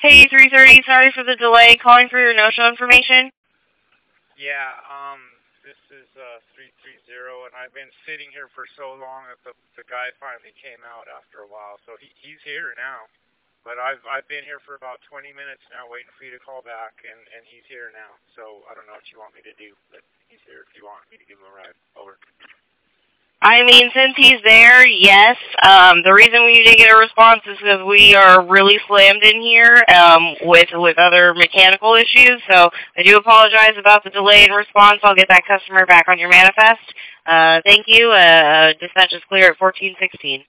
Hey, 330, sorry for the delay. Calling for your no-show information. Yeah, this is 330, and I've been sitting here for so long that the guy finally came out after a while, so he's here now. But I've been here for about 20 minutes now waiting for you to call back, and he's here now. So I don't know what you want me to do, but he's here if you want me to give him a ride. Over. I mean, since he's there, yes. The reason we didn't get a response is because we are really slammed in here with other mechanical issues. So I do apologize about the delay in response. I'll get that customer back on your manifest. Thank you. Dispatch is clear at 1416.